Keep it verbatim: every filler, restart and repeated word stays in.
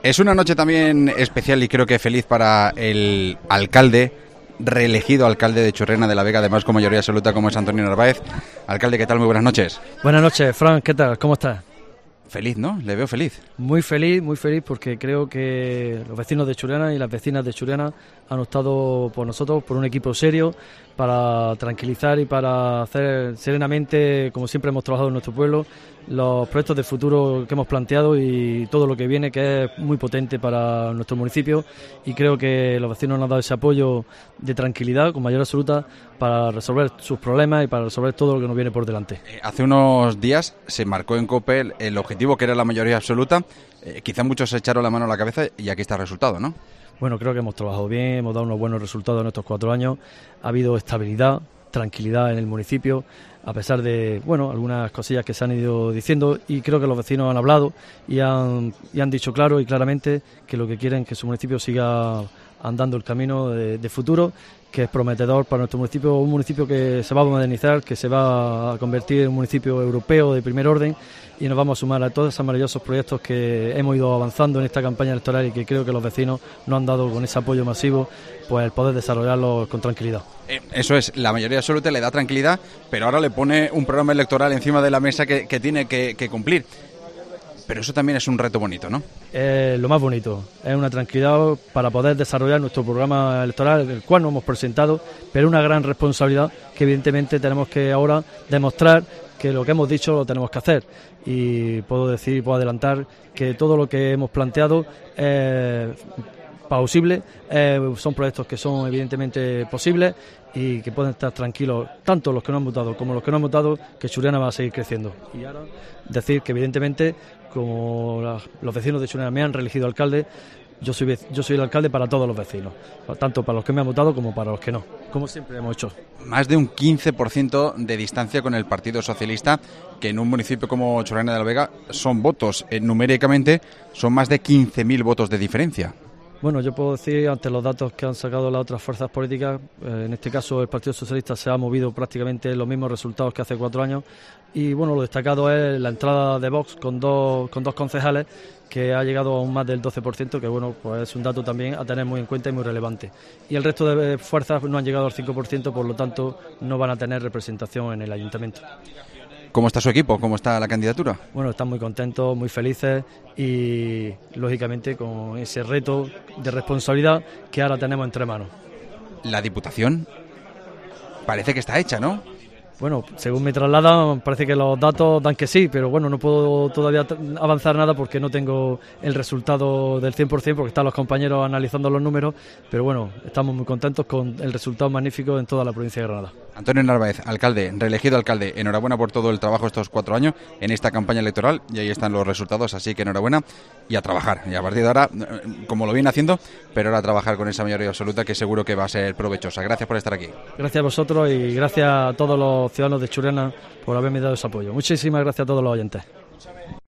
Es una noche también especial y creo que feliz para el alcalde, reelegido alcalde de Churriana de la Vega, además con mayoría absoluta, como es Antonio Narváez. Alcalde, ¿qué tal? Muy buenas noches. Buenas noches, Fran, ¿qué tal? ¿Cómo estás? Feliz, ¿no? Le veo feliz. Muy feliz, muy feliz, porque creo que los vecinos de Churriana y las vecinas de Churriana han optado por nosotros, por un equipo serio, para tranquilizar y para hacer serenamente, como siempre hemos trabajado en nuestro pueblo, los proyectos de futuro que hemos planteado y todo lo que viene, que es muy potente para nuestro municipio, y creo que los vecinos nos han dado ese apoyo de tranquilidad, con mayor absoluta, para resolver sus problemas y para resolver todo lo que nos viene por delante. Eh, hace unos días se marcó en COPE el, el objetivo que era la mayoría absoluta. Eh, quizá muchos se echaron la mano a la cabeza y aquí está el resultado, ¿no? Bueno, creo que hemos trabajado bien, hemos dado unos buenos resultados en estos cuatro años. Ha habido estabilidad, tranquilidad en el municipio, a pesar de, bueno, algunas cosillas que se han ido diciendo, y creo que los vecinos han hablado y han, y han dicho claro y claramente que lo que quieren es que su municipio siga andando el camino de, de futuro, que es prometedor para nuestro municipio, un municipio que se va a modernizar, que se va a convertir en un municipio europeo de primer orden, y nos vamos a sumar a todos esos maravillosos proyectos que hemos ido avanzando en esta campaña electoral y que creo que los vecinos nos han dado con ese apoyo masivo, pues el poder desarrollarlos con tranquilidad. Eh, eso es, la mayoría absoluta le da tranquilidad, pero ahora le pone un programa electoral encima de la mesa que, que tiene que, que cumplir. Pero eso también es un reto bonito, ¿no? Eh, lo más bonito, es una tranquilidad para poder desarrollar nuestro programa electoral, el cual nos hemos presentado, pero una gran responsabilidad que evidentemente tenemos que ahora demostrar que lo que hemos dicho lo tenemos que hacer. Y puedo decir y puedo adelantar que todo lo que hemos planteado es plausible, eh, son proyectos que son evidentemente posibles y que pueden estar tranquilos tanto los que no han votado como los que no han votado, que Churriana va a seguir creciendo. Y ahora decir que evidentemente, como la, los vecinos de Churriana me han reelegido alcalde, yo soy yo soy el alcalde para todos los vecinos, tanto para los que me han votado como para los que no, como siempre hemos hecho. Más de un quince por ciento de distancia con el Partido Socialista, que en un municipio como Churriana de la Vega son votos, eh, numéricamente son más de quince mil votos de diferencia. Bueno, yo puedo decir, ante los datos que han sacado las otras fuerzas políticas, eh, en este caso el Partido Socialista se ha movido prácticamente los mismos resultados que hace cuatro años, y bueno, lo destacado es la entrada de Vox con dos, con dos concejales, que ha llegado a un más del doce por ciento, que bueno, pues es un dato también a tener muy en cuenta y muy relevante. Y el resto de fuerzas no han llegado al cinco por ciento, por lo tanto no van a tener representación en el ayuntamiento. ¿Cómo está su equipo? ¿Cómo está la candidatura? Bueno, están muy contentos, muy felices y, lógicamente, con ese reto de responsabilidad que ahora tenemos entre manos. La Diputación parece que está hecha, ¿no? Bueno, según me trasladan, parece que los datos dan que sí, pero bueno, no puedo todavía avanzar nada porque no tengo el resultado del cien por ciento, porque están los compañeros analizando los números, pero bueno, estamos muy contentos con el resultado magnífico en toda la provincia de Granada. Antonio Narváez, alcalde, reelegido alcalde, enhorabuena por todo el trabajo estos cuatro años en esta campaña electoral, y ahí están los resultados, así que enhorabuena y a trabajar. Y a partir de ahora, como lo viene haciendo, pero ahora a trabajar con esa mayoría absoluta que seguro que va a ser provechosa. Gracias por estar aquí. Gracias a vosotros y gracias a todos los ciudadanos de Churriana por haberme dado ese apoyo. Muchísimas gracias a todos los oyentes.